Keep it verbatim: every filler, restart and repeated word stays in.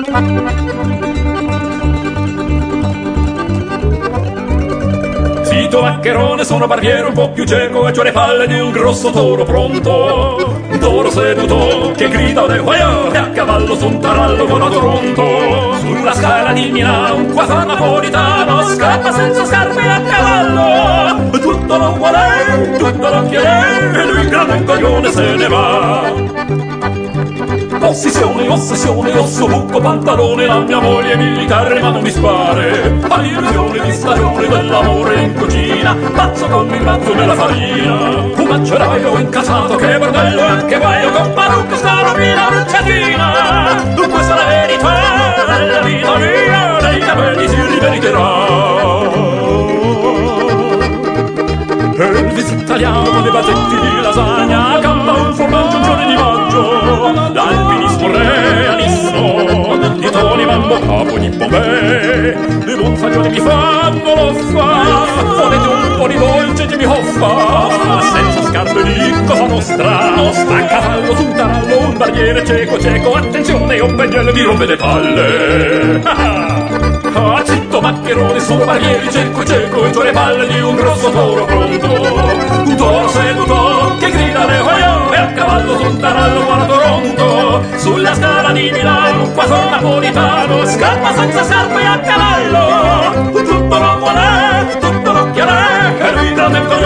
Zitto maccherone, sono barbiere un po' più cieco e c'ho le palle di un grosso toro pronto. Un toro seduto che grida de guaio e a cavallo su un tarallo con a Toronto. Sulla scala di Milano un quattro napolitano scappa senza scarpe a cavallo. Tutto lo vuole, tutto lo chiede e lui grande coglione se ne va. Ossessione, ossessione, osso, buco, pantalone, la mia moglie è militare ma non mi spare. All'illusione di stagione dell'amore in cucina, pazzo come il mazzo nella farina. Un maceraio incasato, che bordello e anche guaio, con parrucca sta robina bruciatina. Questa è la verità della vita mia, dei capelli si riveriterà. Elvis italiano con le basetti di lasagna, campa un formaggio un giorno di maggio. L'alpinismo realismo di Tony Mambo, capo di Bombè. Le montaglioni mi fanno l'offa, volete un po' di dolce che mi hoffa. Senza scarpe di Cosa Nostra, a cavallo su un tarallo, un barbiere cieco cieco. Attenzione, un pennello mi rompe le palle. Ah, zitto maccherone, sono barbieri cieco cieco e c'ho le palle di un grosso toro pronto. Un toro seduto che grida le hoio e a cavallo su un tarallo buona Toronto. Sulla scala di Milano un quattro napolitano scappa senza scarpe a cavallo. Tutto lo vuole, tutto lo chiede e lui grande